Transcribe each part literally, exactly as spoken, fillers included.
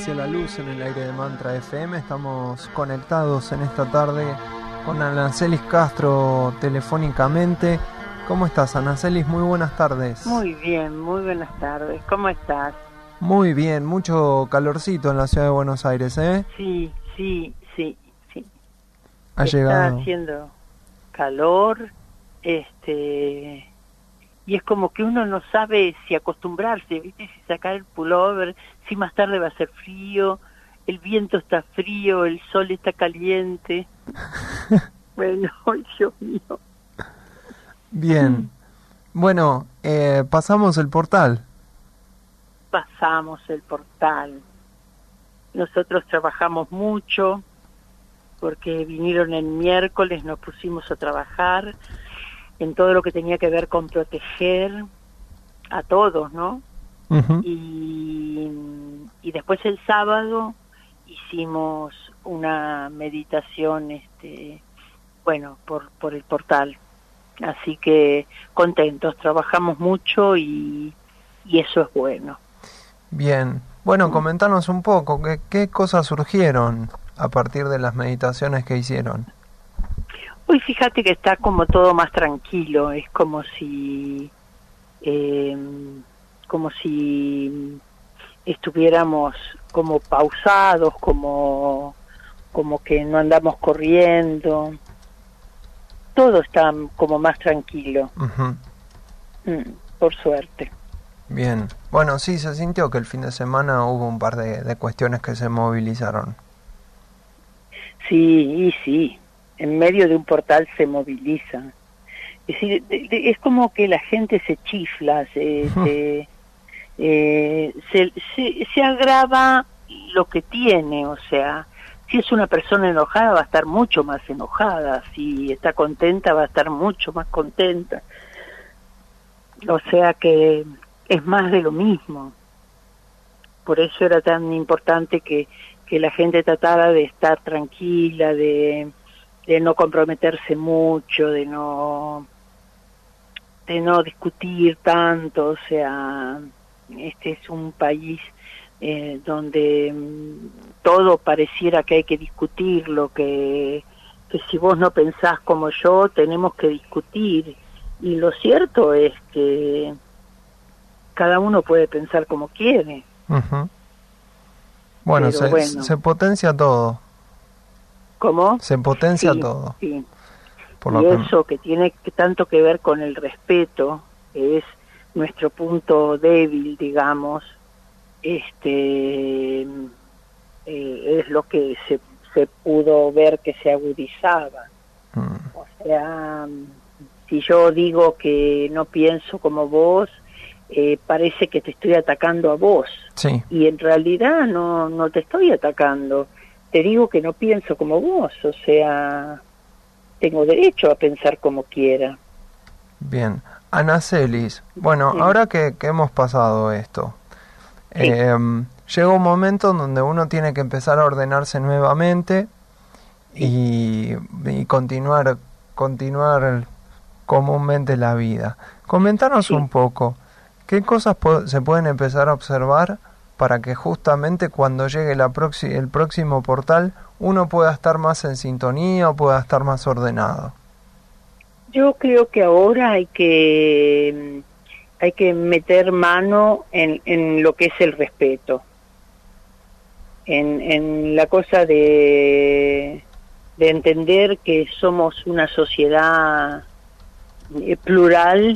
hacia la luz en el aire de Mantra F M. Estamos conectados en esta tarde con Anacelis Castro telefónicamente. ¿Cómo estás, Anacelis? Muy buenas tardes. Muy bien, muy buenas tardes. ¿Cómo estás? Muy bien, mucho calorcito en la ciudad de Buenos Aires, ¿eh? Sí, sí, sí, sí. Ha Está llegado. haciendo calor, este... y es como que uno no sabe si acostumbrarse, ¿viste? Si sacar el pullover, si más tarde va a ser frío, el viento está frío, el sol está caliente. Bueno, Dios mío. Bien. Bueno, eh, pasamos el portal. Pasamos el portal. Nosotros trabajamos mucho, porque vinieron el miércoles, nos pusimos a trabajar en todo lo que tenía que ver con proteger a todos, ¿no? Uh-huh. Y, y después el sábado hicimos una meditación, este, bueno, por, por el portal. Así que contentos, trabajamos mucho y, y eso es bueno. Bien. Bueno, comentanos un poco, ¿qué, qué cosas surgieron a partir de las meditaciones que hicieron? Hoy fíjate que está como todo más tranquilo, es como si eh, como si estuviéramos como pausados, como como que no andamos corriendo, todo está como más tranquilo. Uh-huh. mm, por suerte. Bien, bueno, sí, se sintió que el fin de semana hubo un par de, de cuestiones que se movilizaron. Sí, y sí. En medio de un portal se moviliza. Es decir, de, de, es como que la gente se chifla, se, se, eh, se, se, se agrava lo que tiene, o sea, si es una persona enojada va a estar mucho más enojada, si está contenta va a estar mucho más contenta. O sea que es más de lo mismo. Por eso era tan importante que, que la gente tratara de estar tranquila, de... de no comprometerse mucho, de no de no discutir tanto, o sea, este es un país eh, donde mm, todo pareciera que hay que discutirlo, que, que si vos no pensás como yo, tenemos que discutir, y lo cierto es que cada uno puede pensar como quiere. Uh-huh. Bueno, se, bueno, se potencia todo. ¿Cómo? Se potencia sí, todo. Sí. Por y lo que... eso que tiene que tanto que ver con el respeto, que es nuestro punto débil, digamos, este eh, es lo que se, se pudo ver que se agudizaba. Mm. O sea, si yo digo que no pienso como vos, eh, parece que te estoy atacando a vos. Sí. Y en realidad no, no te estoy atacando. Te digo que no pienso como vos, o sea... tengo derecho a pensar como quiera. Bien. Anacelis, bueno, sí. ahora que, que hemos pasado esto, sí. eh, llega un momento donde uno tiene que empezar a ordenarse nuevamente sí. y, y continuar, continuar comúnmente la vida. Comentanos sí. un poco, ¿qué cosas po- se pueden empezar a observar para que justamente cuando llegue la proxi- el próximo portal uno pueda estar más en sintonía o pueda estar más ordenado? Yo creo que ahora hay que hay que meter mano en, en lo que es el respeto, en, en la cosa de, de entender que somos una sociedad plural,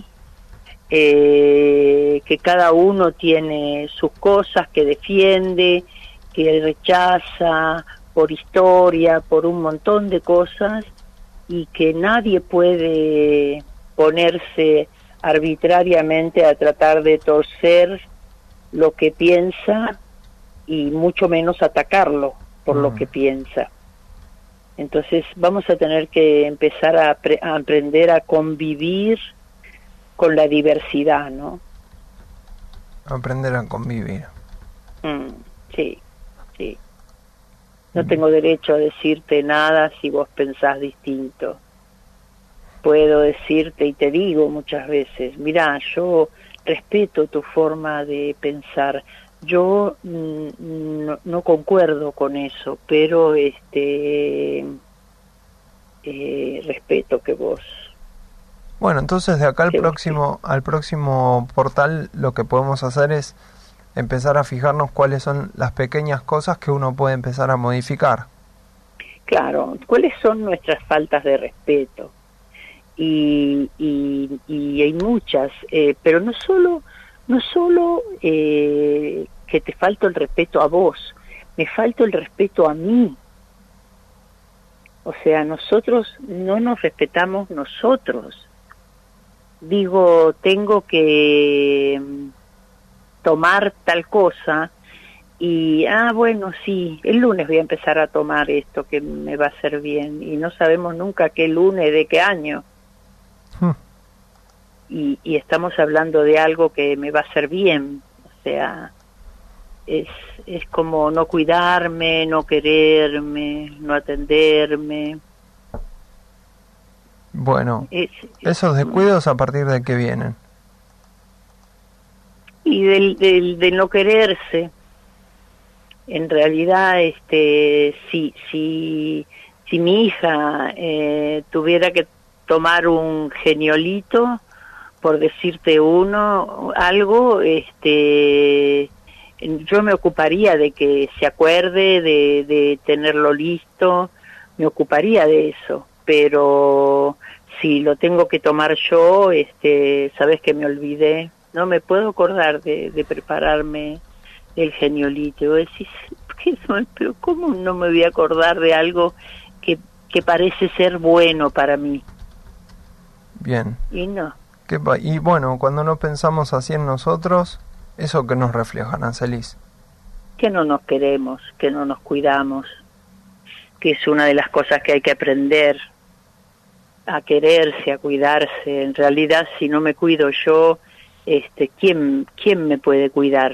eh, que cada uno tiene sus cosas que defiende, que rechaza por historia, por un montón de cosas, y que nadie puede ponerse arbitrariamente a tratar de torcer lo que piensa y mucho menos atacarlo por mm. lo que piensa. Entonces vamos a tener que empezar a, pre- a aprender a convivir con la diversidad, ¿no? Aprender a convivir. Mm, sí, sí. No tengo derecho a decirte nada si vos pensás distinto. Puedo decirte, y te digo muchas veces, mirá, yo respeto tu forma de pensar, yo mm, no, no concuerdo con eso, pero este eh, respeto que vos... Bueno, entonces de acá al que vos- próximo, al próximo portal lo que podemos hacer es empezar a fijarnos cuáles son las pequeñas cosas que uno puede empezar a modificar. Claro, ¿cuáles son nuestras faltas de respeto? Y, y, y hay muchas, eh, pero no solo, no solo eh, que te falta el respeto a vos, me falta el respeto a mí. O sea, nosotros no nos respetamos nosotros. Digo, tengo que mm, tomar tal cosa y, ah, bueno, sí, el lunes voy a empezar a tomar esto que me va a hacer bien y no sabemos nunca qué lunes, de qué año. Hmm. Y, y estamos hablando de algo que me va a hacer bien, o sea, es, es como no cuidarme, no quererme, no atenderme. Bueno, Es, esos descuidos a partir de qué vienen. y del, del, de no quererse. En realidad, este, si, si, si mi hija eh, tuviera que tomar un geniolito, por decirte uno, algo, este, yo me ocuparía de que se acuerde, de, de tenerlo listo, me ocuparía de eso, pero si lo tengo que tomar yo, este, sabes que me olvidé, no me puedo acordar de, de prepararme el geniolito. Y vos decís, ¿qué son? Pero ¿cómo no me voy a acordar de algo que, que parece ser bueno para mí? Bien. Y no. ¿Qué pa- y bueno, cuando no pensamos así en nosotros, ¿eso que nos refleja, Ancelis? Que no nos queremos, que no nos cuidamos, que es una de las cosas que hay que aprender, a quererse, a cuidarse. En realidad, si no me cuido yo, este, ¿quién, quién me puede cuidar?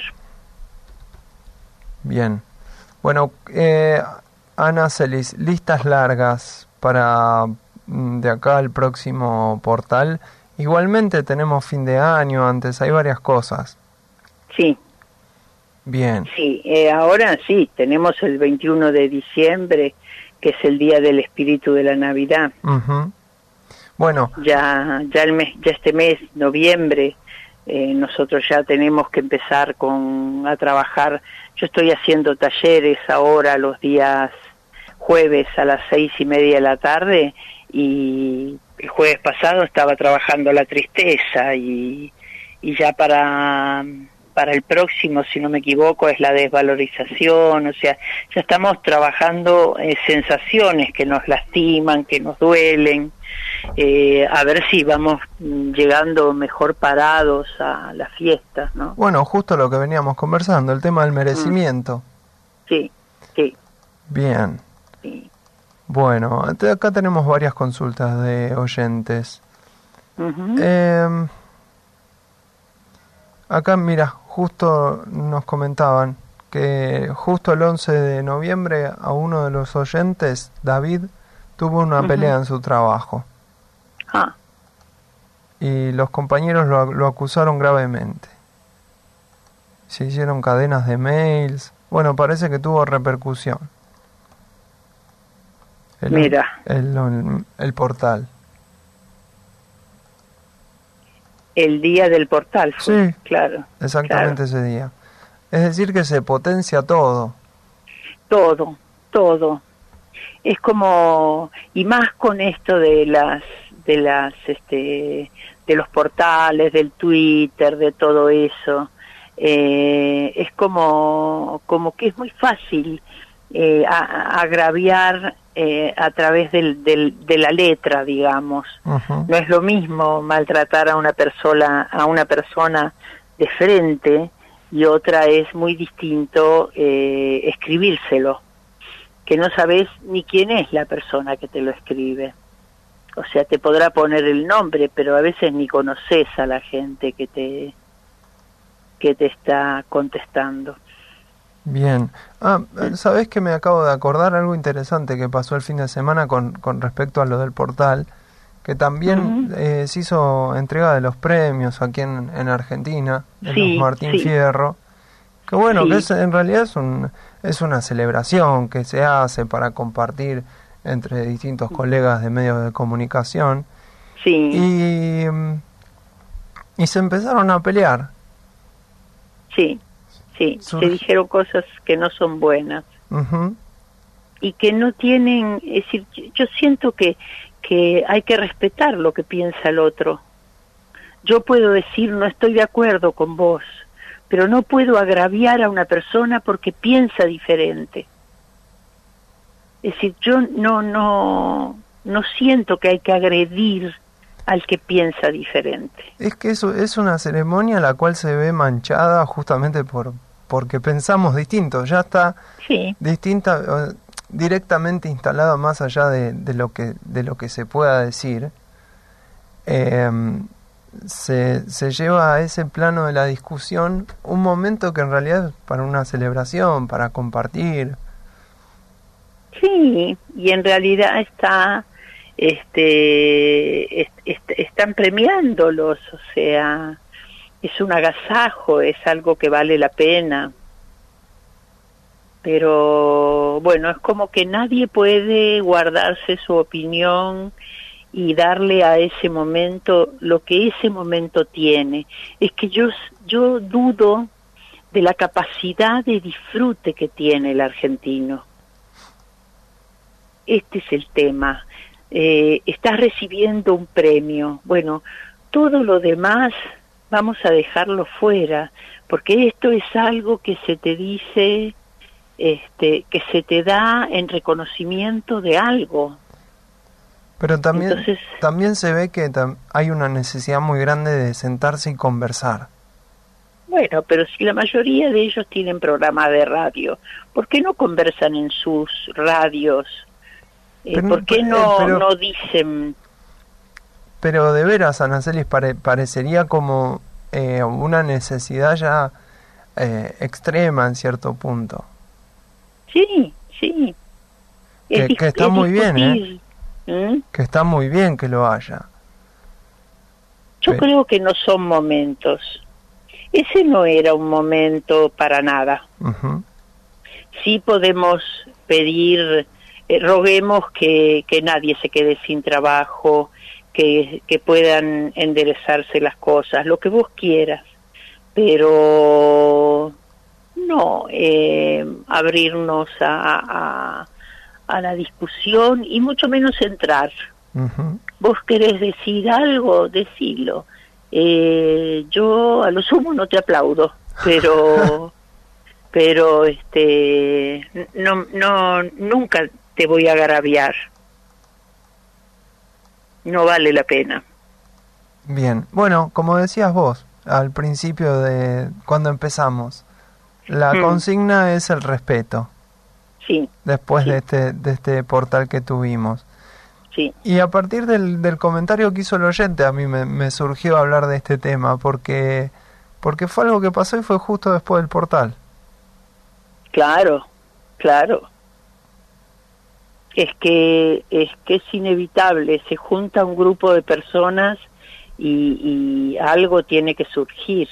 Bien. Bueno, eh, Ana Celis, listas largas para mm, de acá al próximo portal. Igualmente tenemos fin de año, antes hay varias cosas. Sí, Bien. sí, eh, ahora sí, tenemos el veintiuno de diciembre, que es el día del espíritu de la Navidad. Ujú. Bueno, Ya, ya el mes, ya este mes, noviembre, eh, nosotros ya tenemos que empezar con a trabajar. Yo estoy haciendo talleres ahora los días jueves a las seis y media de la tarde, y el jueves pasado estaba trabajando la tristeza, y, y ya para para el próximo, si no me equivoco, es la desvalorización. O sea, ya estamos trabajando eh, sensaciones que nos lastiman, que nos duelen, eh, a ver si vamos mm, llegando mejor parados a las fiestas, ¿no? bueno, justo lo que veníamos conversando, el tema del merecimiento. Sí, sí, Bien. sí. Bueno, te- acá tenemos varias consultas de oyentes. Ujú. Eh, acá, mira, justo nos comentaban que justo el once de noviembre a uno de los oyentes, David, tuvo una Ujú. pelea en su trabajo Ah, y los compañeros lo, lo acusaron gravemente. Se hicieron cadenas de mails. Bueno, parece que tuvo repercusión. El, Mira. El, el, el portal. el día del portal fue, Sí, claro. exactamente claro. ese día. Es decir, que se potencia todo. Todo, todo. Es como, y más con esto de las, de las, este, de los portales, del Twitter, de todo eso, eh, es como, como que es muy fácil eh, a, a agraviar eh, a través del, del, de la letra, digamos. Uh-huh. No es lo mismo maltratar a una persona, a una persona de frente, y otra es muy distinto eh, escribírselo, que no sabes ni quién es la persona que te lo escribe. O sea, te podrá poner el nombre, pero a veces ni conoces a la gente que te que te está contestando. Bien. Ah, ¿sabés que me acabo de acordar algo interesante que pasó el fin de semana con, con respecto a lo del portal? Que también uh-huh. eh, se hizo entrega de los premios aquí en, en Argentina, de sí, los Martín sí. Fierro, Que bueno, Sí. que es, en realidad es, un, es una celebración que se hace para compartir entre distintos colegas de medios de comunicación. Sí. Y, mm, y se empezaron a pelear. Sí, sí, Surge- se dijeron cosas que no son buenas Ujú. y que no tienen, es decir, yo siento que, que hay que respetar lo que piensa el otro. Yo puedo decir no estoy de acuerdo con vos, pero no puedo agraviar a una persona porque piensa diferente. Es decir, yo no, no, no siento que hay que agredir al que piensa diferente. Es que eso es una ceremonia la cual se ve manchada justamente por porque pensamos distinto. Ya está Sí, distinta, eh, directamente instalada más allá de, de lo que de lo que se pueda decir. Eh, se, se lleva a ese plano de la discusión un momento que en realidad es para una celebración, para compartir. sí, y en realidad está, este, est- est- están premiándolos, o sea, es un agasajo, es algo que vale la pena. Pero bueno, es como que nadie puede guardarse su opinión y darle a ese momento lo que ese momento tiene. Es que yo yo dudo de la capacidad de disfrute que tiene el argentino. Este es el tema. Eh, estás recibiendo un premio. Bueno, todo lo demás vamos a dejarlo fuera, porque esto es algo que se te dice, este, que se te da en reconocimiento de algo. Pero también, Entonces, también se ve que tam- hay una necesidad muy grande de sentarse y conversar. bueno, pero si la mayoría de ellos tienen programas de radio, ¿por qué no conversan en sus radios? Eh, Pero- ¿Por qué eh, no, pero- no dicen? Pero de veras, Anacelis, pare- parecería como eh, una necesidad ya eh, extrema en cierto punto. Sí, sí. Que- dis- que está muy bien, ¿eh? discutir. ¿Mm? Que está muy bien que lo haya. Yo Pe- creo que no son momentos. Ese no era un momento para nada. Ujú. Sí podemos pedir, eh, roguemos que, que nadie se quede sin trabajo, que, que puedan enderezarse las cosas, lo que vos quieras, pero no eh, abrirnos a, a, a la discusión y mucho menos entrar. Ujú. Vos querés decir algo, decilo. Eh, yo a lo sumo no te aplaudo, pero pero este no no nunca te voy a agraviar. No vale la pena. Bien, bueno, como decías vos al principio de cuando empezamos, la Mm. consigna es el respeto, Sí, después Sí. de este de este portal que tuvimos. sí. Y a partir del, del comentario que hizo el oyente, a mí me, me surgió hablar de este tema, porque porque fue algo que pasó y fue justo después del portal. Claro, claro. Es que es que es inevitable, se junta un grupo de personas y, y algo tiene que surgir.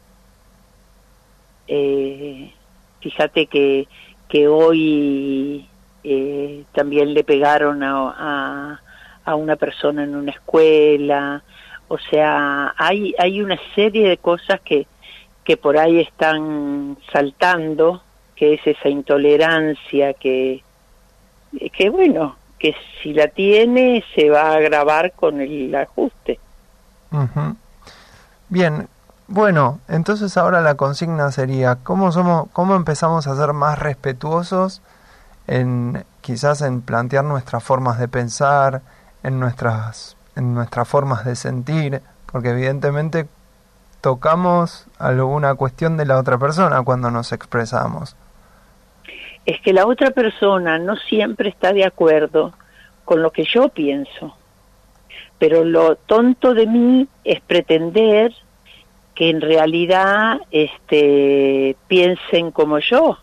Eh, fíjate que que hoy eh, también le pegaron a, a a una persona en una escuela, o sea, hay hay una serie de cosas que que por ahí están saltando, que es esa intolerancia que que bueno, que si la tiene se va a agravar con el ajuste. Ujú. Bien, bueno, entonces ahora la consigna sería cómo somos, cómo empezamos a ser más respetuosos en quizás en plantear nuestras formas de pensar, en nuestras en nuestras formas de sentir, porque evidentemente tocamos alguna cuestión de la otra persona cuando nos expresamos. Es que la otra persona no siempre está de acuerdo con lo que yo pienso, pero lo tonto de mí es pretender que en realidad este piensen como yo.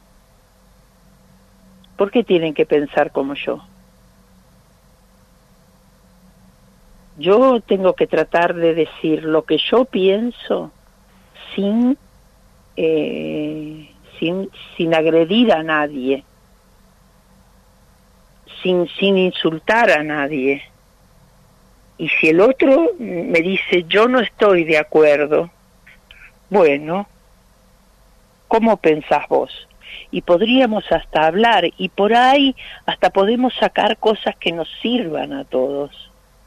¿Por qué tienen que pensar como yo? Yo tengo que tratar de decir lo que yo pienso sin eh, sin, sin agredir a nadie, sin, sin insultar a nadie. Y si el otro me dice, yo no estoy de acuerdo, bueno, ¿cómo pensás vos? Y podríamos hasta hablar, y por ahí hasta podemos sacar cosas que nos sirvan a todos,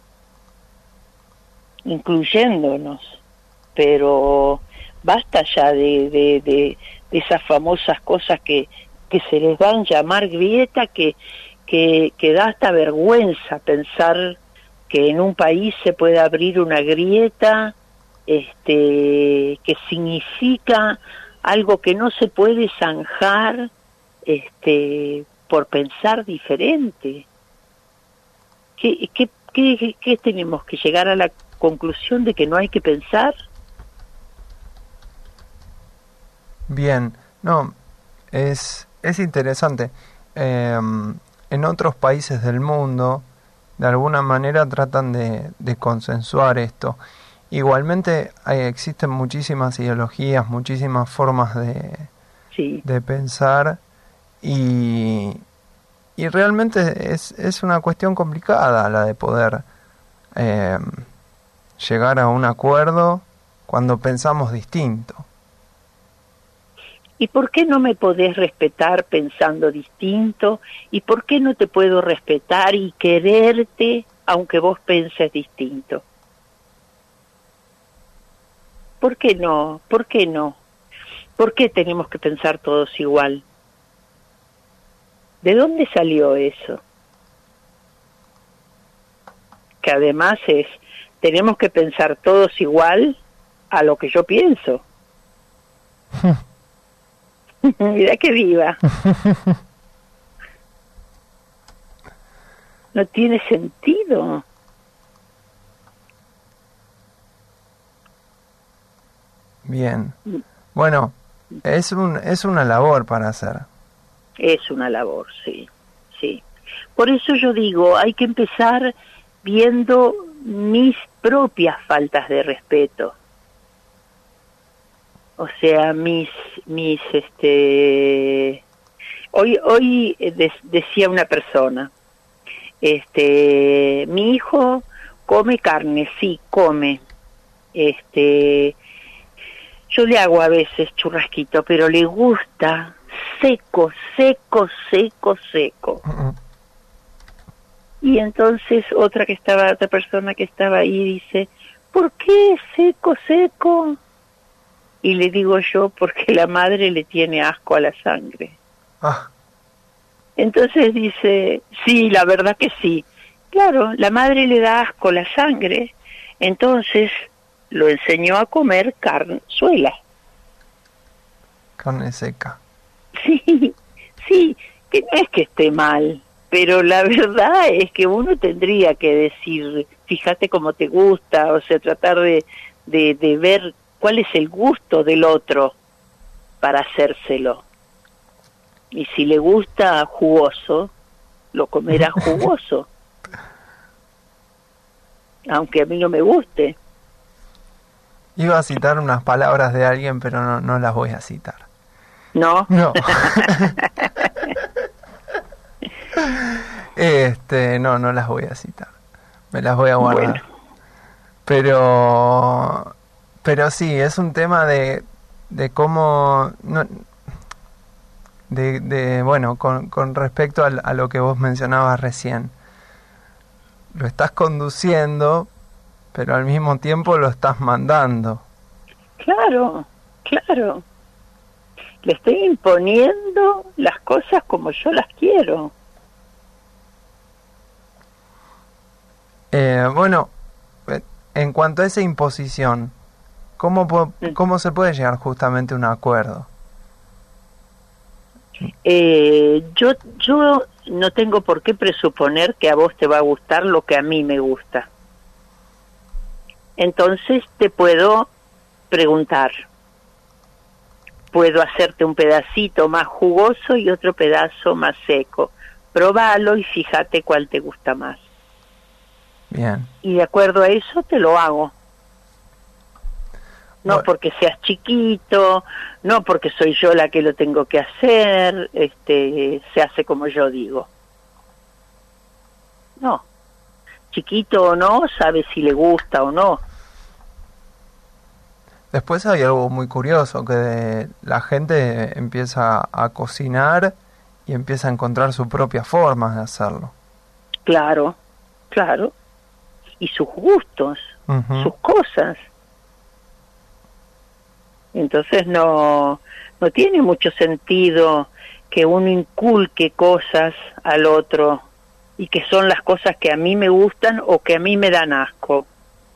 incluyéndonos, pero basta ya de, de, de, de esas famosas cosas que, que se les dan llamar grieta, que, que, que da hasta vergüenza pensar que en un país se puede abrir una grieta, este, que significa algo que no se puede zanjar, este, por pensar diferente. ¿Qué, qué, qué, qué tenemos que llegar a la conclusión de que no hay que pensar? Bien, no, es, es interesante. Eh, en otros países del mundo, de alguna manera tratan de, de consensuar esto. Igualmente hay, existen muchísimas ideologías, muchísimas formas de, sí. de pensar y, y realmente es, es una cuestión complicada la de poder eh, llegar a un acuerdo cuando pensamos distinto. ¿Y por qué no me podés respetar pensando distinto? ¿Y por qué no te puedo respetar y quererte aunque vos penses distinto? ¿Por qué no? ¿Por qué no? ¿Por qué tenemos que pensar todos igual? ¿De dónde salió eso? Que además es, tenemos que pensar todos igual a lo que yo pienso. Mira que viva. No tiene sentido. Bien. Bueno, es un es una labor para hacer. Es una labor, sí, sí. Por eso yo digo, hay que empezar viendo mis propias faltas de respeto. O sea, mis, mis, este, hoy, hoy de, decía una persona, este, mi hijo come carne, sí, come, este, yo le hago a veces churrasquito, pero le gusta seco, seco, seco, seco. Uh-uh. Y entonces otra que estaba, otra persona que estaba ahí dice, ¿por qué seco, seco? Y le digo yo, porque la madre le tiene asco a la sangre. Ah. Entonces dice, sí, la verdad que sí. Claro, la madre le da asco la sangre, entonces lo enseñó a comer carnuela. Carne seca. Sí, sí, que no es que esté mal, pero la verdad es que uno tendría que decir, fíjate cómo te gusta, o sea, tratar de, de, de ver cuál es el gusto del otro para hacérselo. Y si le gusta jugoso, lo comerá jugoso. Aunque a mí no me guste. Iba a citar unas palabras de alguien, pero no, no las voy a citar. ¿No? No. este, no, no las voy a citar. Me las voy a guardar. Bueno. Pero... Pero sí, es un tema de, de cómo, no, de, de bueno, con, con respecto a, a lo que vos mencionabas recién. Lo estás conduciendo, pero al mismo tiempo lo estás mandando. Claro, claro. Le estoy imponiendo las cosas como yo las quiero. Eh, bueno, en cuanto a esa imposición, ¿Cómo, ¿Cómo se puede llegar justamente a un acuerdo? Eh, yo, yo no tengo por qué presuponer que a vos te va a gustar lo que a mí me gusta. Entonces te puedo preguntar. Puedo hacerte un pedacito más jugoso y otro pedazo más seco. Probalo y fíjate cuál te gusta más. Bien. Y de acuerdo a eso te lo hago. no bueno. porque seas chiquito, no porque soy yo la que lo tengo que hacer, este, se hace como yo digo. No, chiquito o no, sabe si le gusta o no. Después hay algo muy curioso, que la gente empieza a cocinar y empieza a encontrar su propia forma de hacerlo. Claro, claro. Y sus gustos, uh-huh. sus cosas. Entonces no, no tiene mucho sentido que uno inculque cosas al otro y que son las cosas que a mí me gustan o que a mí me dan asco.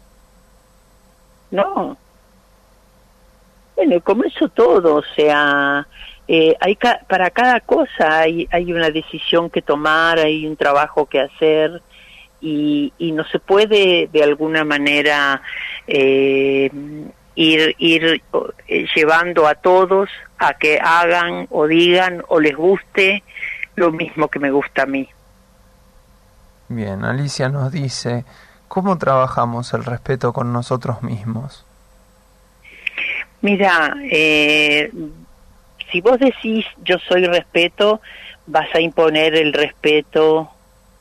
No. Bueno, como eso todo, o sea, eh, hay ca- para cada cosa hay, hay una decisión que tomar, hay un trabajo que hacer y, y no se puede de alguna manera eh, ir, ir eh, llevando a todos a que hagan o digan o les guste lo mismo que me gusta a mí. Bien, Alicia nos dice, ¿cómo trabajamos el respeto con nosotros mismos? Mira, eh, si vos decís yo soy respeto, vas a imponer el respeto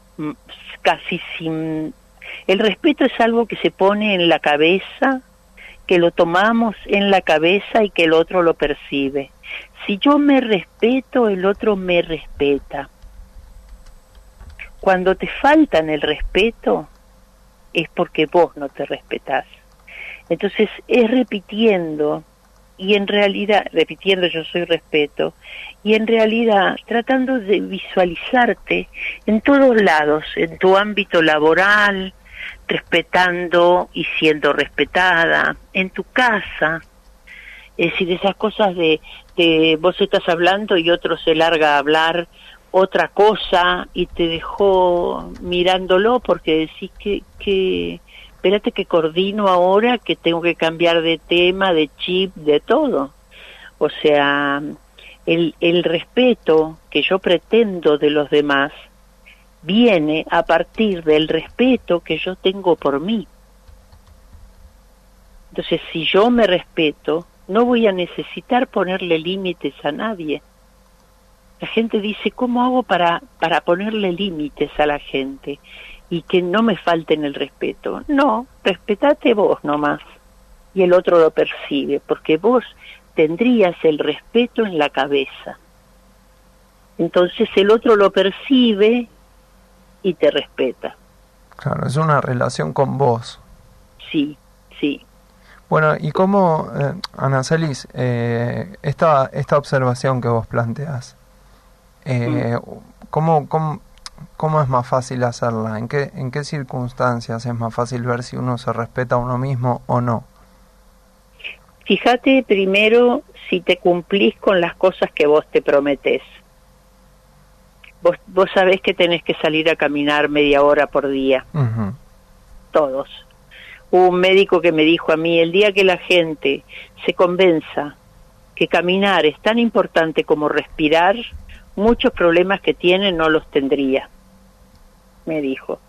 casi sin... El respeto es algo que se pone en la cabeza, que lo tomamos en la cabeza y que el otro lo percibe. Si yo me respeto, el otro me respeta. Cuando te faltan el respeto, es porque vos no te respetás. Entonces es repitiendo, y en realidad, repitiendo yo soy respeto, y en realidad tratando de visualizarte en todos lados, en tu ámbito laboral, respetando y siendo respetada, en tu casa, es decir, esas cosas de, de vos estás hablando y otro se larga a hablar otra cosa y te dejó mirándolo porque decís que... que espérate que coordino ahora, que tengo que cambiar de tema, de chip, de todo. O sea, el, el respeto que yo pretendo de los demás viene a partir del respeto que yo tengo por mí. Entonces, si yo me respeto, no voy a necesitar ponerle límites a nadie. La gente dice, ¿cómo hago para, para ponerle límites a la gente? Y que no me falten el respeto. No, respetate vos nomás y el otro lo percibe, porque vos tendrías el respeto en la cabeza. Entonces el otro lo percibe y te respeta. Claro, es una relación con vos. Sí, sí. Bueno, y cómo, eh, Ana Celis, eh, esta, esta observación que vos planteás, eh, mm. ¿cómo, cómo ¿Cómo es más fácil hacerla? ¿En qué, en qué circunstancias es más fácil ver si uno se respeta a uno mismo o no? Fíjate primero si te cumplís con las cosas que vos te prometés. Vos, vos sabés que tenés que salir a caminar media hora por día. Uh-huh. Todos. Hubo un médico que me dijo a mí, el día que la gente se convenza que caminar es tan importante como respirar, muchos problemas que tiene no los tendría, me dijo.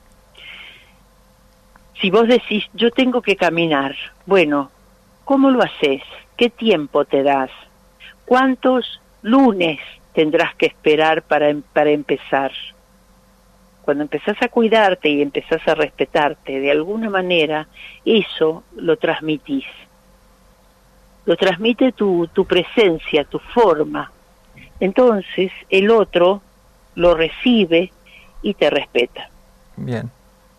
Si vos decís, yo tengo que caminar, bueno, ¿cómo lo haces? ¿Qué tiempo te das? ¿Cuántos lunes tendrás que esperar para, para empezar? Cuando empezás a cuidarte y empezás a respetarte, de alguna manera, eso lo transmitís. Lo transmite tu, tu presencia, tu forma. Entonces el otro lo recibe y te respeta. Bien.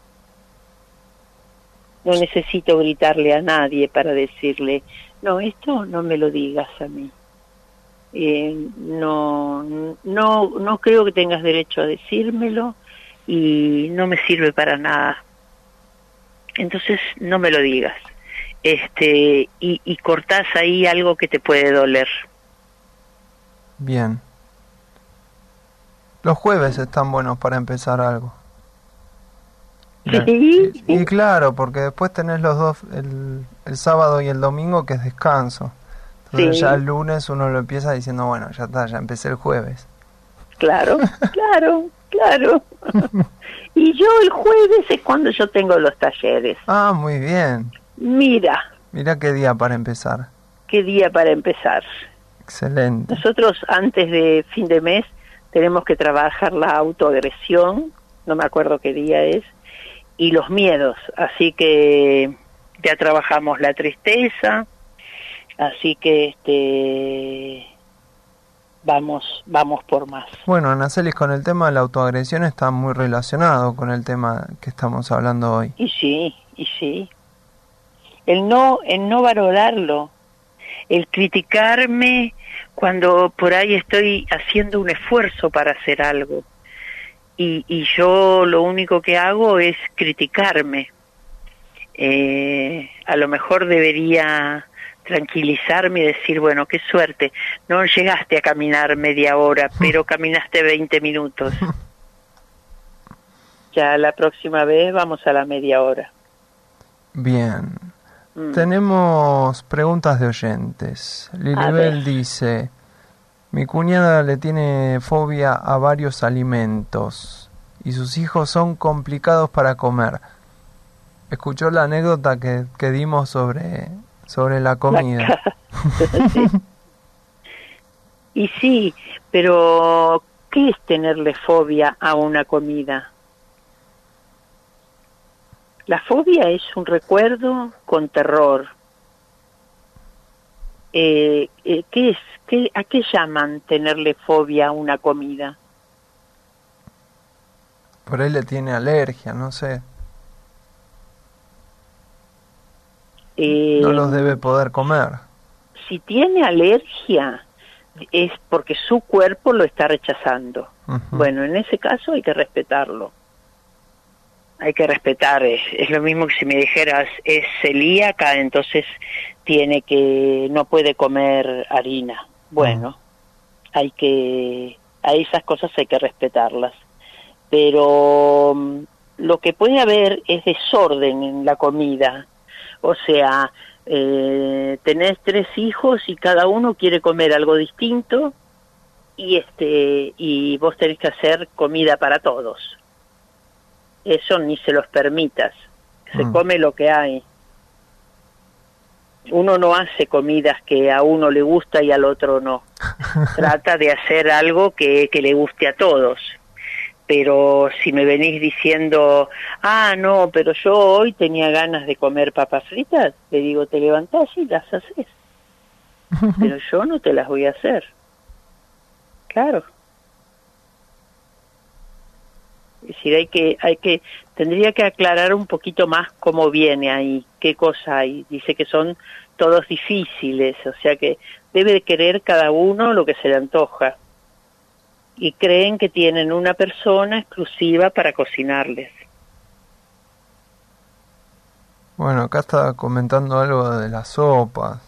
No necesito gritarle a nadie para decirle, no, esto no me lo digas a mí. Eh, no, no, no creo que tengas derecho a decírmelo y no me sirve para nada. Entonces no me lo digas. Este, y, y cortás ahí algo que te puede doler. Bien. Los jueves están buenos para empezar algo. Sí. Y, y claro, porque después tenés los dos, el, el sábado y el domingo, que es descanso. Entonces sí. Ya el lunes uno lo empieza diciendo, bueno, ya está, ya empecé el jueves. Claro, claro, claro. Y yo el jueves es cuando yo tengo los talleres. Ah, muy bien. Mira, Mira qué día para empezar. Qué día para empezar. Excelente. Nosotros antes de fin de mes tenemos que trabajar la autoagresión, no me acuerdo qué día es, y los miedos, así que ya trabajamos la tristeza, así que este vamos vamos por más. Bueno, Anacelis, con el tema de la autoagresión está muy relacionado con el tema que estamos hablando hoy. Y sí, y sí. El no, el no valorarlo, el criticarme cuando por ahí estoy haciendo un esfuerzo para hacer algo. Y, y yo lo único que hago es criticarme. Eh, a lo mejor debería tranquilizarme y decir, bueno, qué suerte, no llegaste a caminar media hora, pero caminaste veinte minutos. Ya la próxima vez vamos a la media hora. Bien. Mm. Tenemos preguntas de oyentes. Lilibel dice, mi cuñada le tiene fobia a varios alimentos y sus hijos son complicados para comer. ¿Escuchó la anécdota que, que dimos sobre, sobre la comida? Sí. Y sí, pero ¿qué es tenerle fobia a una comida? La fobia es un recuerdo con terror. Eh, eh, ¿qué es? ¿Qué, ¿A qué llaman tenerle fobia a una comida? Por ahí le tiene alergia, no sé. Eh, no los debe poder comer. Si tiene alergia, es porque su cuerpo lo está rechazando. Uh-huh. Bueno, en ese caso hay que respetarlo. Hay que respetar, es, es lo mismo que si me dijeras es celíaca, entonces tiene que, no puede comer harina. Bueno, uh-huh. hay que, a esas cosas hay que respetarlas. Pero um, lo que puede haber es desorden en la comida. O sea, eh, tenés tres hijos y cada uno quiere comer algo distinto y este y vos tenés que hacer comida para todos. Eso ni se los permitas. Se mm. come lo que hay. Uno no hace comidas que a uno le gusta y al otro no. Trata de hacer algo que, que le guste a todos. Pero si me venís diciendo, ah, no, pero yo hoy tenía ganas de comer papas fritas, le digo, te levantás y las haces. Pero yo no te las voy a hacer. Claro. Es decir, hay que, hay que, tendría que aclarar un poquito más cómo viene ahí, qué cosa hay. Dice que son todos difíciles, o sea que debe querer cada uno lo que se le antoja. Y creen que tienen una persona exclusiva para cocinarles. Bueno, acá estaba comentando algo de las sopas.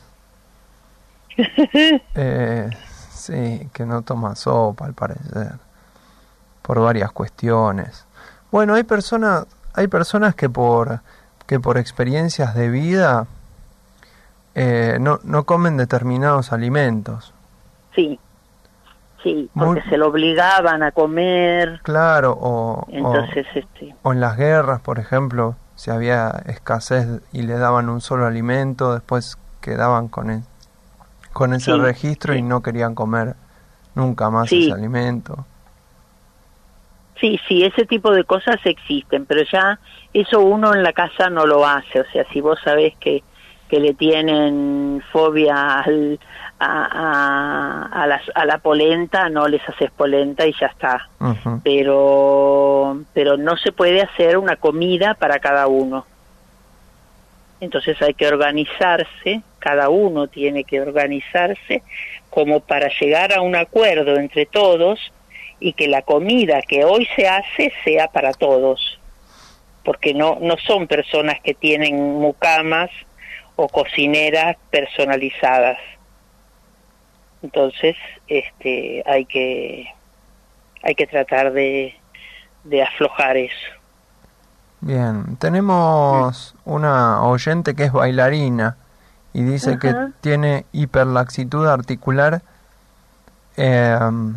eh, sí, que no toma sopa al parecer, por varias cuestiones. Bueno, hay personas, hay personas que por que por experiencias de vida eh, no no comen determinados alimentos. Sí. Sí, porque Muy, se lo obligaban a comer. Claro, o, Entonces, o, este... o en las guerras, por ejemplo, si había escasez y le daban un solo alimento, después quedaban con el, con ese sí, registro sí. y no querían comer nunca más sí. ese alimento. Sí, sí, ese tipo de cosas existen, pero ya eso uno en la casa no lo hace. O sea, si vos sabés que que le tienen fobia al, a, a, a, las, a la polenta, no les haces polenta y ya está. Uh-huh. Pero, pero no se puede hacer una comida para cada uno. Entonces hay que organizarse, cada uno tiene que organizarse como para llegar a un acuerdo entre todos y que la comida que hoy se hace sea para todos. Porque no, no son personas que tienen mucamas o cocineras personalizadas. Entonces, este, hay que hay que tratar de, de aflojar eso. Bien, tenemos una oyente que es bailarina y dice Ajá. que tiene hiperlaxitud articular eh,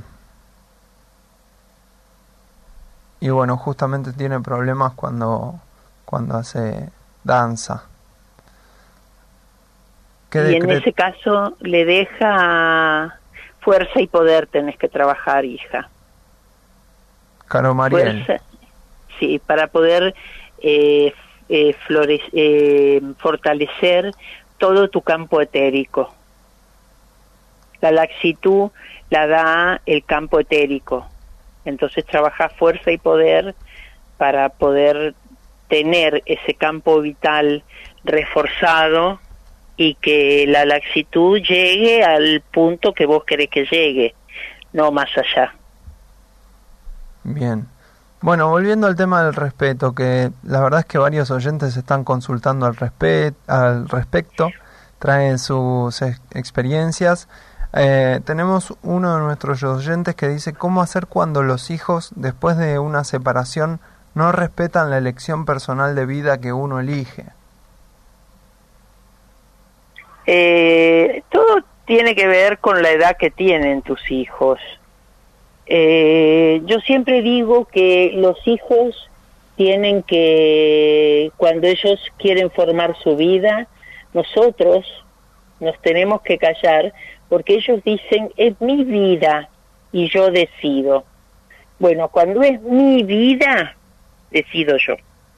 y bueno, justamente tiene problemas cuando cuando hace danza. ¿Qué y en decret- ese caso le deja fuerza y poder, tenés que trabajar, hija. Caro Mariel. Fuerza, sí, para poder eh, eh, flore- eh, fortalecer todo tu campo etérico. La laxitud la da el campo etérico. Entonces trabaja fuerza y poder para poder tener ese campo vital reforzado y que la laxitud llegue al punto que vos querés que llegue, no más allá. Bien. Bueno, volviendo al tema del respeto, que la verdad es que varios oyentes están consultando al, respet al respecto, traen sus ex experiencias. Eh, tenemos uno de nuestros oyentes que dice cómo hacer cuando los hijos, después de una separación, no respetan la elección personal de vida que uno elige. Eh, todo tiene que ver con la edad que tienen tus hijos. Eh, yo siempre digo que los hijos tienen que, cuando ellos quieren formar su vida, nosotros nos tenemos que callar, porque ellos dicen, es mi vida y yo decido. Bueno, cuando es mi vida, decido yo.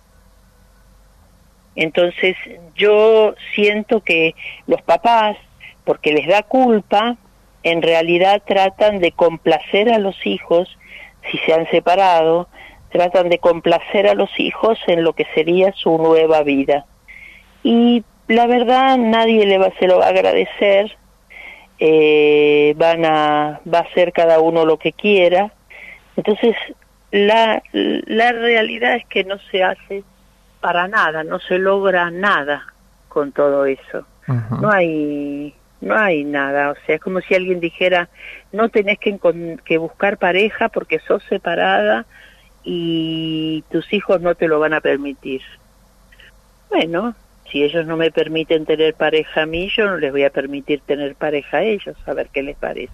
Entonces yo siento que los papás, porque les da culpa, en realidad tratan de complacer a los hijos, si se han separado, tratan de complacer a los hijos en lo que sería su nueva vida. Y la verdad nadie le va, se lo va a agradecer, eh, van a, va a hacer cada uno lo que quiera. Entonces la, la realidad es que no se hace para nada, no se logra nada con todo eso. Uh-huh. No hay... No hay nada, o sea, es como si alguien dijera, no tenés que, que buscar pareja porque sos separada y tus hijos no te lo van a permitir. Bueno, si ellos no me permiten tener pareja a mí, yo no les voy a permitir tener pareja a ellos, a ver qué les parece.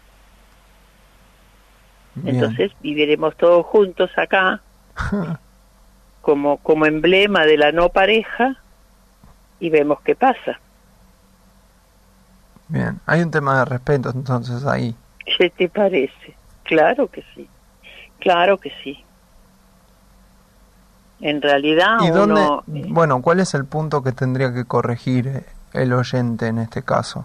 Bien. Entonces viviremos todos juntos acá, como, como emblema de la no pareja, y vemos qué pasa. Bien, hay un tema de respeto entonces ahí. ¿Qué te parece? Claro que sí, claro que sí. En realidad ¿Y uno... dónde, bueno, cuál es el punto que tendría que corregir el oyente en este caso?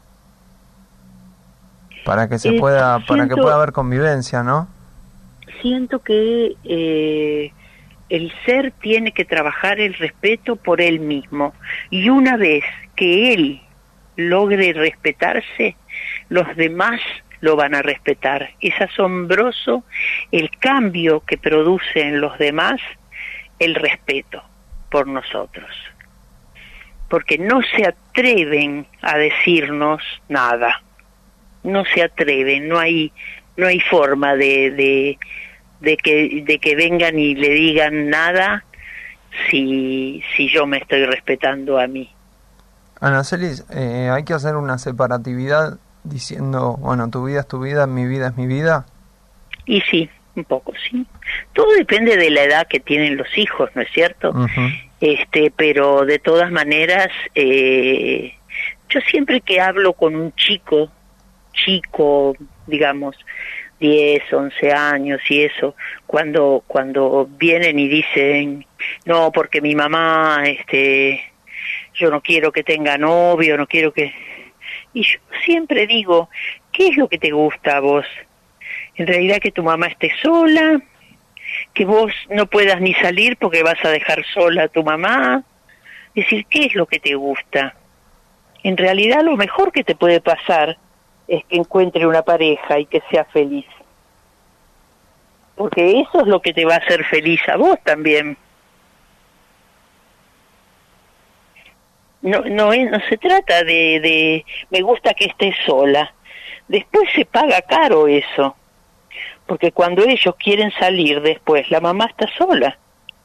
Para que se eh, pueda, siento, para que pueda haber convivencia, ¿no? Siento que eh, el ser tiene que trabajar el respeto por él mismo, y una vez que él logre respetarse, los demás lo van a respetar. Es asombroso el cambio que produce en los demás el respeto por nosotros, porque no se atreven a decirnos nada, no se atreven, no hay no hay forma de de, de que de que vengan y le digan nada si si yo me estoy respetando a mí. Anacelis, eh, hay que hacer una separatividad diciendo, bueno, tu vida es tu vida, mi vida es mi vida. Y sí, un poco, sí. Todo depende de la edad que tienen los hijos, ¿no es cierto? Uh-huh. Este, pero de todas maneras, eh, yo siempre que hablo con un chico, chico, digamos, diez, once años y eso, cuando cuando vienen y dicen, no, porque mi mamá, este... yo no quiero que tenga novio, no quiero que... Y yo siempre digo, ¿qué es lo que te gusta a vos? En realidad que tu mamá esté sola, que vos no puedas ni salir porque vas a dejar sola a tu mamá. Es decir, ¿qué es lo que te gusta? En realidad lo mejor que te puede pasar es que encuentre una pareja y que sea feliz. Porque eso es lo que te va a hacer feliz a vos también. No, no, no se trata de, de me gusta que estés sola. Después se paga caro eso, porque cuando ellos quieren salir después, la mamá está sola.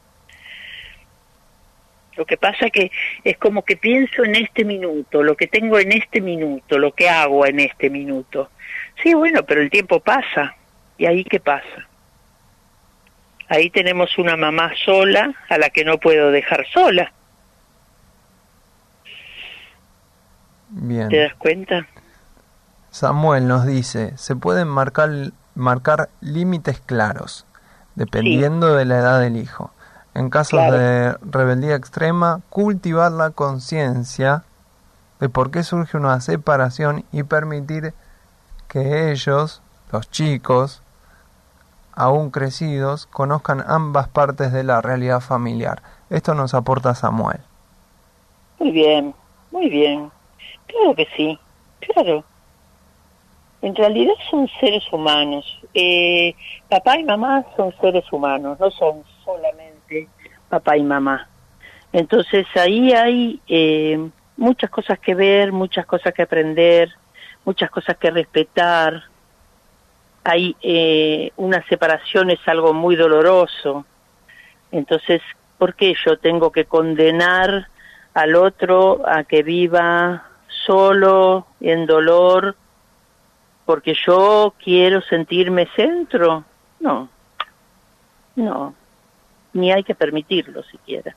Lo que pasa que es como que pienso en este minuto, lo que tengo en este minuto, lo que hago en este minuto. Sí, bueno, pero el tiempo pasa. ¿Y ahí qué pasa? Ahí tenemos una mamá sola a la que no puedo dejar sola. Bien. ¿Te das cuenta? Samuel nos dice, se pueden marcar, marcar límites claros, dependiendo sí. de la edad del hijo. En casos claro. de rebeldía extrema, cultivar la conciencia de por qué surge una separación y permitir que ellos, los chicos, aún crecidos, conozcan ambas partes de la realidad familiar. Esto nos aporta Samuel. Muy bien, muy bien. Claro que sí, claro. En realidad son seres humanos. Eh, papá y mamá son seres humanos, no son solamente papá y mamá. Entonces ahí hay eh, muchas cosas que ver, muchas cosas que aprender, muchas cosas que respetar. Hay eh, una separación, es algo muy doloroso. Entonces, ¿por qué yo tengo que condenar al otro a que viva solo, en dolor, porque yo quiero sentirme centro? No, no, ni hay que permitirlo siquiera.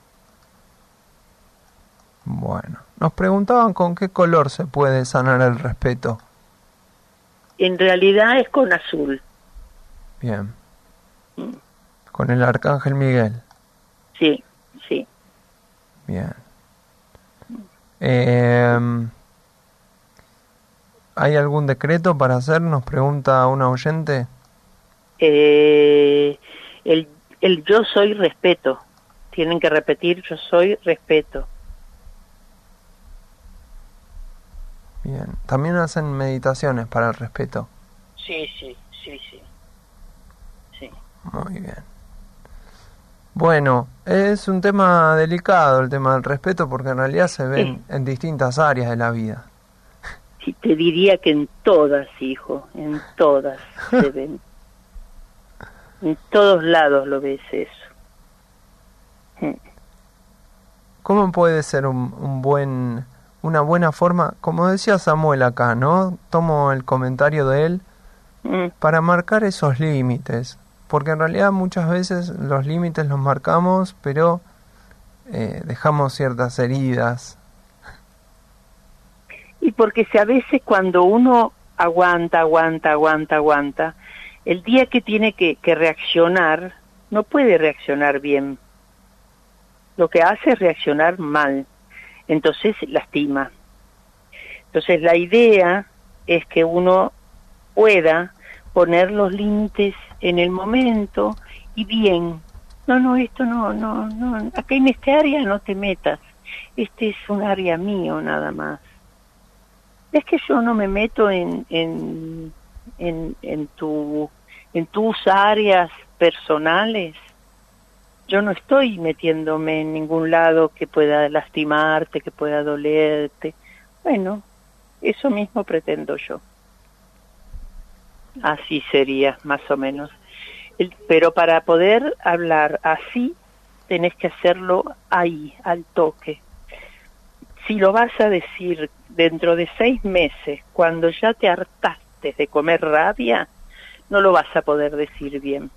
Bueno, nos preguntaban con qué color se puede sanar el respeto. En realidad es con azul. Bien. Mm. Con el Arcángel Miguel. Sí, sí. Bien. Eh, ¿Hay algún decreto para hacer? Nos pregunta una oyente. Eh, el, el yo soy respeto. Tienen que repetir yo soy respeto. Bien. ¿También hacen meditaciones para el respeto? Sí, sí, sí, sí. Sí. Muy bien. Bueno, es un tema delicado el tema del respeto porque en realidad se ven eh. en distintas áreas de la vida. Sí, te diría que en todas, hijo, en todas se ven. En todos lados lo ves eso. ¿Cómo puede ser un, un buen... una buena forma, como decía Samuel acá, ¿no? Tomo el comentario de él mm. para marcar esos límites, porque en realidad muchas veces los límites los marcamos, pero eh, dejamos ciertas heridas. Y porque si a veces cuando uno aguanta, aguanta, aguanta, aguanta, el día que tiene que, que reaccionar, no puede reaccionar bien. Lo que hace es reaccionar mal. Entonces lastima. Entonces la idea es que uno pueda poner los límites en el momento y bien. No, no, esto no, no, no, acá en este área no te metas. Este es un área mío nada más. Es que yo no me meto en en en, en tu en tus áreas personales. Yo no estoy metiéndome en ningún lado que pueda lastimarte, que pueda dolerte. Bueno, eso mismo pretendo yo. Así sería, más o menos. El, pero para poder hablar así, tenés que hacerlo ahí, al toque. Si lo vas a decir dentro de seis meses, cuando ya te hartaste de comer rabia, no lo vas a poder decir bien.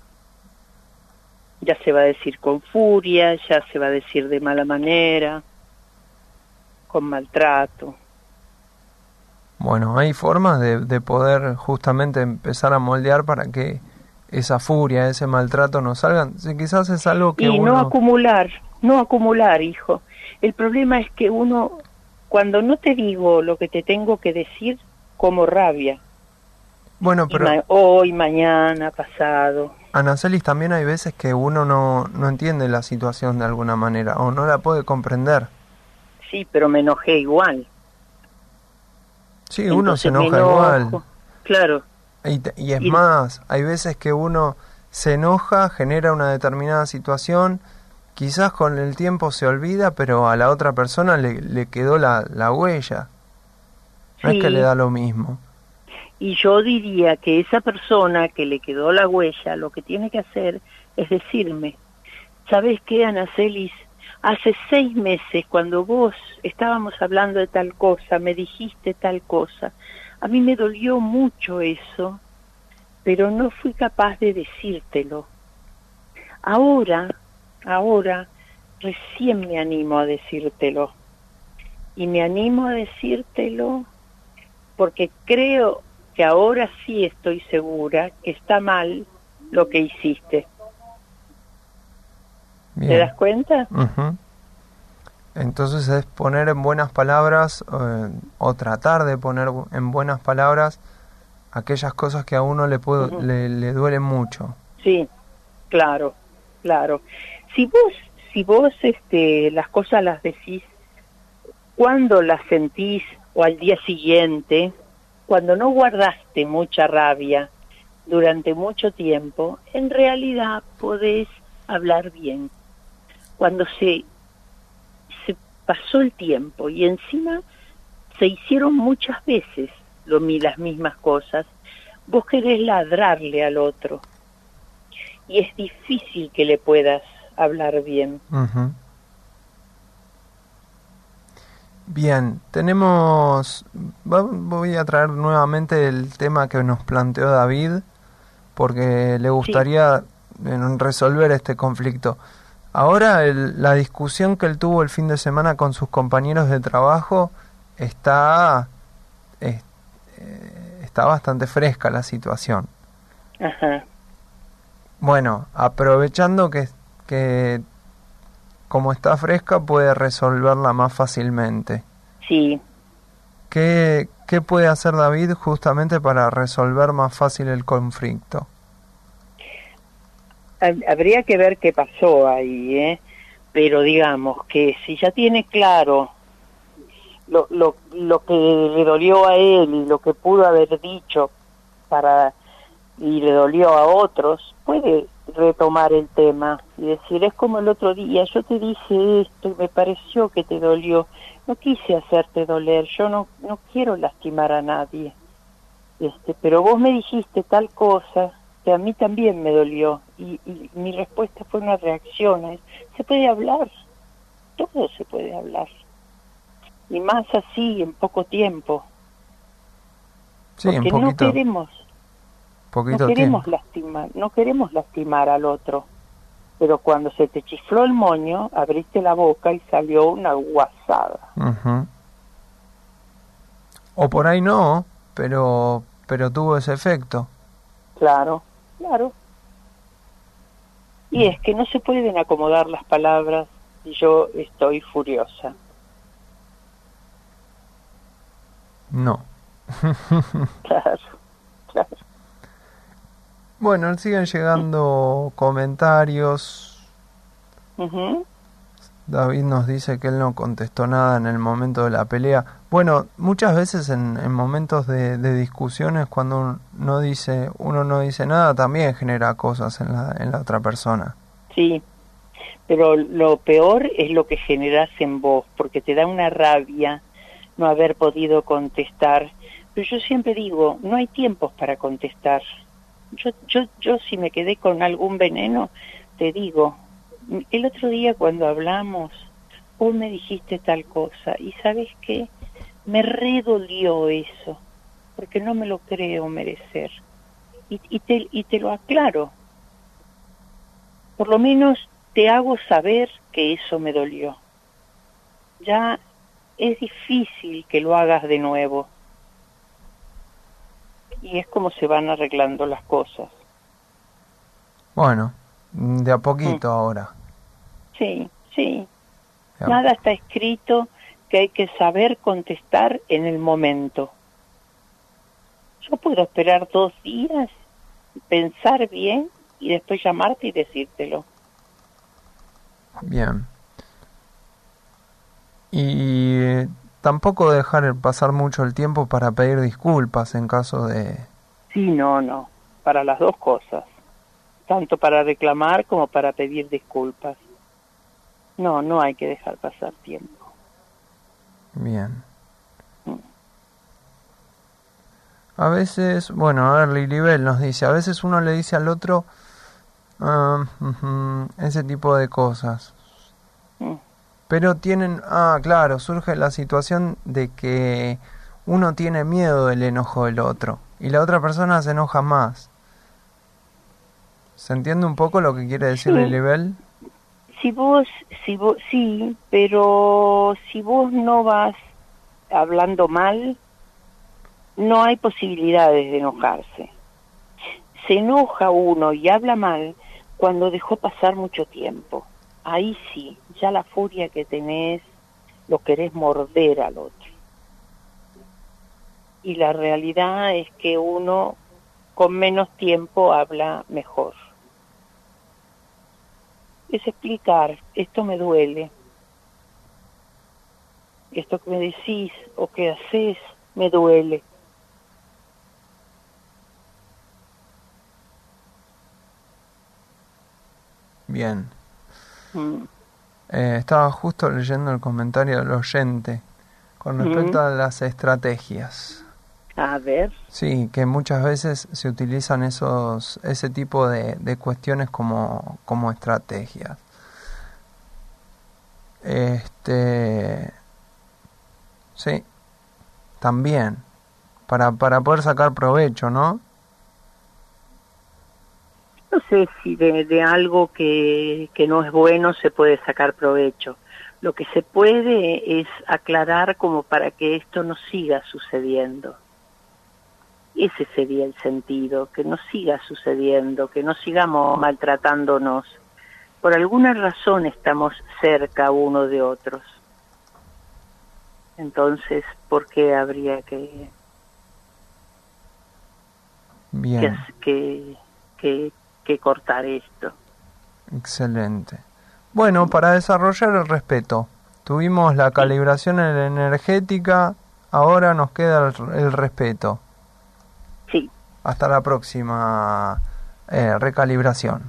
Ya se va a decir con furia, ya se va a decir de mala manera, con maltrato. Bueno, hay formas de, de poder justamente empezar a moldear para que esa furia, ese maltrato no salgan. Si quizás es algo que y uno... no acumular, no acumular, hijo. El problema es que uno, cuando no te digo lo que te tengo que decir, como rabia. Bueno, pero... Ma- hoy, mañana, pasado... Anacelis, también hay veces que uno no, no entiende la situación de alguna manera o no la puede comprender. Sí, pero me enojé igual. Sí, Entonces uno se enoja igual. Claro. Y, y es y... más, hay veces que uno se enoja, genera una determinada situación, quizás con el tiempo se olvida, pero a la otra persona le, le quedó la, la huella. No sí. es que le da lo mismo. Y yo diría que esa persona que le quedó la huella, lo que tiene que hacer es decirme, ¿sabes qué, Anacelis? Hace seis meses, cuando vos estábamos hablando de tal cosa, me dijiste tal cosa, a mí me dolió mucho eso, pero no fui capaz de decírtelo. Ahora, ahora, recién me animo a decírtelo. y me animo a decírtelo porque creo que ahora sí estoy segura que está mal lo que hiciste. Bien. ¿Te das cuenta? Uh-huh. Entonces es poner en buenas palabras eh, o tratar de poner en buenas palabras aquellas cosas que a uno le, puede, uh-huh. le, le duelen mucho. Sí, claro, claro. Si vos, si vos este, las cosas las decís cuando las sentís o al día siguiente, cuando no guardaste mucha rabia durante mucho tiempo, en realidad podés hablar bien. Cuando se, se pasó el tiempo y encima se hicieron muchas veces lo, las mismas cosas, vos querés ladrarle al otro y es difícil que le puedas hablar bien. Uh-huh. Bien, tenemos, voy a traer nuevamente el tema que nos planteó David, porque le gustaría sí. resolver este conflicto. Ahora el, la discusión que él tuvo el fin de semana con sus compañeros de trabajo está, es, está bastante fresca la situación. Ajá. Bueno, aprovechando que, que como está fresca puede resolverla más fácilmente. Sí. ¿Qué, qué puede hacer David justamente para resolver más fácil el conflicto? Habría que ver qué pasó ahí, ¿eh? Pero digamos que si ya tiene claro lo, lo, lo que le dolió a él y lo que pudo haber dicho para y le dolió a otros, puede retomar el tema y decir, es como el otro día, yo te dije esto y me pareció que te dolió, no quise hacerte doler, yo no no quiero lastimar a nadie, este pero vos me dijiste tal cosa que a mí también me dolió y, y mi respuesta fue una reacción. Se puede hablar, todo se puede hablar y más así en poco tiempo, sí, porque en poquito, no queremos poquito no queremos tiempo. lastimar, no queremos lastimar al otro, pero cuando se te chifló el moño, abriste la boca y salió una guasada. Uh-huh. O por ahí no, pero pero tuvo ese efecto. Claro, claro. Y es que no se pueden acomodar las palabras y yo estoy furiosa. No. Claro, claro. Bueno, siguen llegando comentarios. Uh-huh. David nos dice que él no contestó nada en el momento de la pelea. Bueno, muchas veces en, en momentos de, de discusiones, cuando uno no dice, uno no dice nada, también genera cosas en la, en la otra persona. Sí, pero lo peor es lo que generas en vos, porque te da una rabia no haber podido contestar. Pero yo siempre digo, no hay tiempos para contestar. Yo, yo, yo si me quedé con algún veneno, te digo, el otro día cuando hablamos, vos me dijiste tal cosa, y ¿sabes qué? Me redolió eso, porque no me lo creo merecer. Y, y, te, y te lo aclaro. Por lo menos te hago saber que eso me dolió. Ya es difícil que lo hagas de nuevo. Y es como se van arreglando las cosas. Bueno, de a poquito mm. ahora. Sí, sí. Ya. Nada está escrito, que hay que saber contestar en el momento. Yo puedo esperar dos días, pensar bien y después llamarte y decírtelo. Bien. Y tampoco dejar pasar mucho el tiempo para pedir disculpas en caso de... Sí, no, no. Para las dos cosas. Tanto para reclamar como para pedir disculpas. No, no hay que dejar pasar tiempo. Bien. A veces, bueno, a ver, Lilibel nos dice, a veces uno le dice al otro uh, uh, ese tipo de cosas. Mm. Pero tienen, ah, claro, surge la situación de que uno tiene miedo del enojo del otro y la otra persona se enoja más. ¿Se entiende un poco lo que quiere decir sí. Lilibel? si vos, si vos, sí, pero si vos no vas hablando mal, no hay posibilidades de enojarse. Se enoja uno y habla mal cuando dejó pasar mucho tiempo. Ahí sí, ya la furia que tenés, lo querés morder al otro. Y la realidad es que uno con menos tiempo habla mejor. Es explicar, esto me duele, esto que me decís o que haces me duele. Bien. Mm. Eh, estaba justo leyendo el comentario del oyente con respecto mm. a las estrategias. A ver. Sí, que muchas veces se utilizan esos ese tipo de, de cuestiones como, como estrategias. Este, sí, también para para poder sacar provecho, ¿no? No sé si de, de algo que, que no es bueno se puede sacar provecho. Lo que se puede es aclarar como para que esto no siga sucediendo. Ese sería el sentido, que no siga sucediendo, que no sigamos maltratándonos. Por alguna razón estamos cerca uno de otros. Entonces, ¿por qué habría que Bien. que, que, que cortar esto? Excelente. Bueno, para desarrollar el respeto, tuvimos la calibración energética, ahora nos queda el, el respeto. Sí. Hasta la próxima eh, recalibración.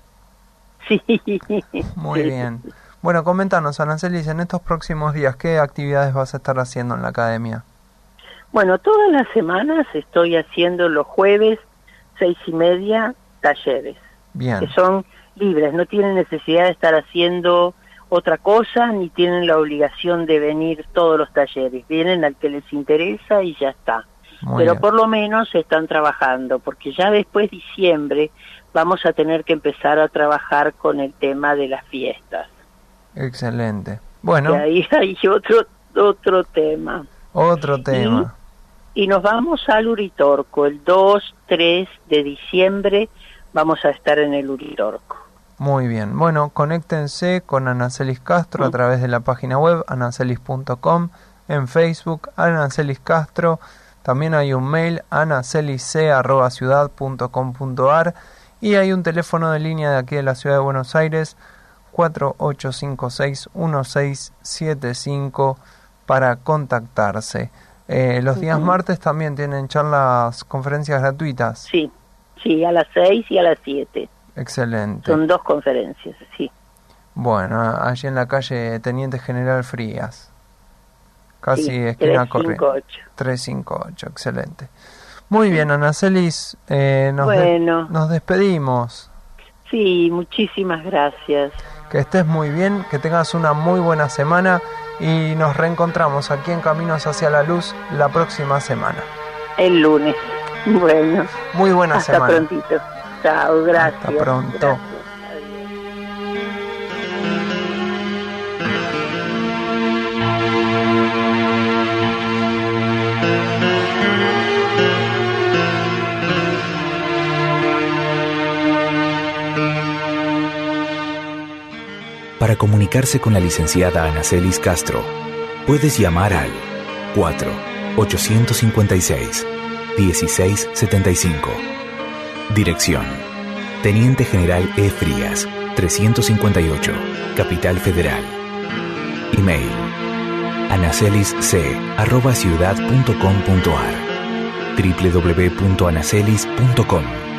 Sí. Muy sí. bien. Bueno, coméntanos, Anacelis, en estos próximos días, ¿qué actividades vas a estar haciendo en la academia? Bueno, todas las semanas estoy haciendo los jueves, seis y media, talleres. Bien. Que son libres, no tienen necesidad de estar haciendo otra cosa, ni tienen la obligación de venir todos los talleres. Vienen al que les interesa y ya está. Muy Pero bien. por lo menos están trabajando, porque ya después de diciembre vamos a tener que empezar a trabajar con el tema de las fiestas. Excelente. Bueno. Y ahí hay otro otro tema. Otro tema. Y, y nos vamos al Uritorco, el dos, tres de diciembre vamos a estar en el Uritorco. Muy bien. Bueno, conéctense con Anacelis Castro ¿Mm? a través de la página web anacelis punto com, en Facebook, Anacelis Castro. También hay un mail, anacelic arroba ciudad punto com punto ar, y hay un teléfono de línea de aquí de la ciudad de Buenos Aires, cuatro ocho cinco seis uno seis siete cinco, para contactarse. Eh, los días uh-huh. martes también tienen charlas, conferencias gratuitas. Sí, sí, a las seis y a las siete. Excelente. Son dos conferencias, sí. Bueno, allí en la calle Teniente General Frías. Casi sí, esquina Corrientes. trescientos cincuenta y ocho, excelente. Muy bien, Anacelis, eh, nos, bueno. de, nos despedimos. Sí, muchísimas gracias. Que estés muy bien, que tengas una muy buena semana y nos reencontramos aquí en Caminos hacia la Luz la próxima semana. El lunes. Bueno. Muy buena hasta semana. Hasta prontito. Chao, gracias. Hasta pronto. Gracias. Para comunicarse con la licenciada Anacelis Castro, puedes llamar al cuatro ocho cinco seis uno seis siete cinco. Dirección: Teniente General E. Frías, trescientos cincuenta y ocho, Capital Federal. Email: anacelisc arroba ciudad punto com punto ar, doble u doble u doble u punto anacelis punto com.